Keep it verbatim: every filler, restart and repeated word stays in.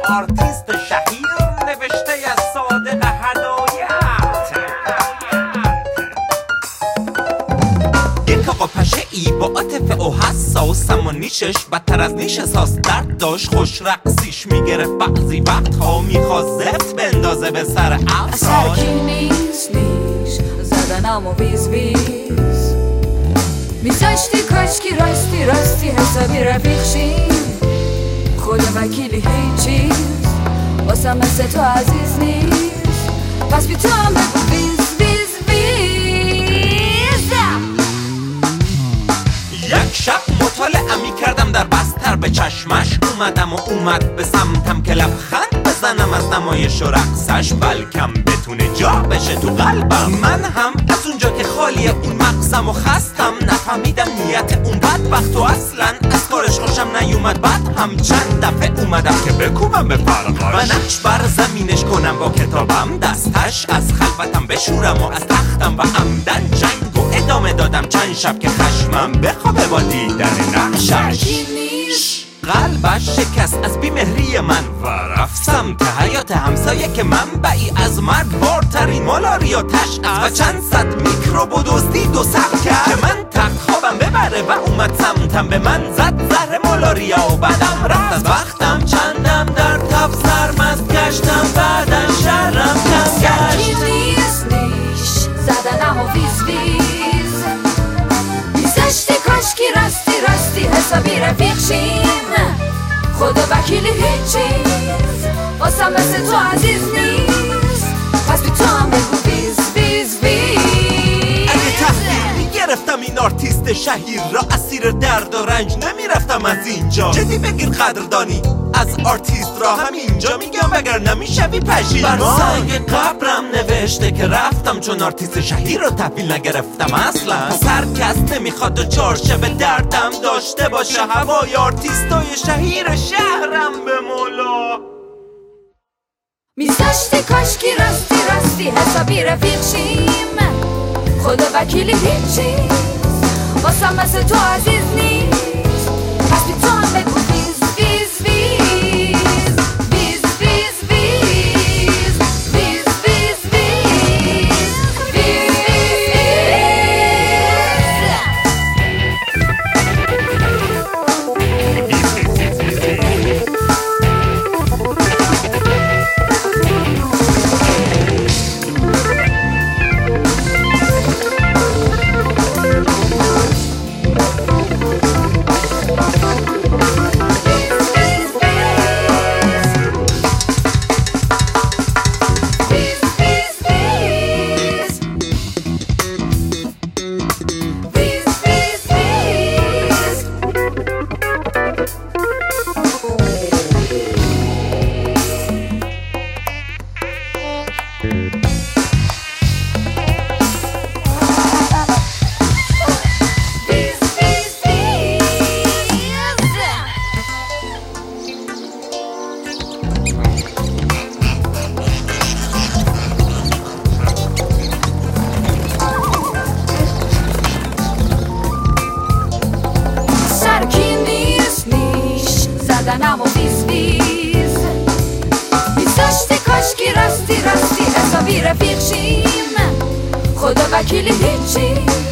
آرتیست شهیر نوشته از صادق هدایت. یک آقا پشه ای با عاطفه و حساس، اما نیشش بدتر از نیش ساس درد داشت. خوش رقصیش میگرفت بعضی وقتها، میخواست زفت بندازه به سر افساش. سرکی نیست نیش زدنم و ویز ویز، میذاشتی کاشکی راستی راستی حسابی رفیق شیم. خدا وکیلی هیچیز واسم مثل تو عزیز نیست، پس بی تو هم بگو ویز ویز ویز. یک شب مطالعه می کردم در بستر، به چشمش اومدم و اومد به سمتم که لبخند بزنم از نمایش و رقصش، بلکم بتونه جا بشه تو قلبم. من هم از اونجا که خالی اون مغزم و خستم، نفهمیدم نیت اون بدبخت و اصلا از کارش خوشم نیومد. بعد هم چند دفعه اومدم که بکوبم به فرقاش و نقش بر زمینش کنم با کتابم، دستش از خلوتم بشورم و از تختم و عمدن جنگ و ادامه دادم چند شب که خشمم بخوابه با دیدن نقشش. قلبش شکست از بیمهری من و رفت سمت حیات همسایه که منبعی از مرگبارترین مالاریا تشخیص و چند صد میکروب و دزدید و سقف کرد که من تخت خوابم ببره و اومد سمتم به من زد زهر مالاریا و بعدم رفت از وقتم. چندم در تب سرمست گشتم بعدن شرم کم گشت. نیست نیش زدنم و ویز ویز، میذاشتی کاشکی راستی راستی حسابی رفیق شیم. خدا وکیلی هیچیز واسم مثل تو عزیز نیست، پس بی تو هم بگو ویز ویز ویز. اگه تحقیل میگرفتم این آرتیست شهیر را، اسیر درد و رنج نمیرفتم از اینجا. جدی بگیر قدردانی از آرتیست را همینجا میگم، وگر نمیشوی پشیمان. بر سنگ قبرم نوشته که رفتم چون آرتیست شهیر رو تحویل نگرفتم اصلا. هر کس نمیخواد و چارشه به دردم داشته باشه هوای آرتیستای شهیر شهرم به مولا. میذاشتی کاشکی راستی راستی حسابی رفیق شیم. خدا وکیلی هیچیز واسم مثل تو عزیز نیست، پس بی تو هم بگو ویز ویز ویز ویز ویز ویز ویز ویز ویز زدنم و ویز ویز، میذاشتی کاشکی راستی راستی حسابی رفیق شیم. خدا وکیلی هیچی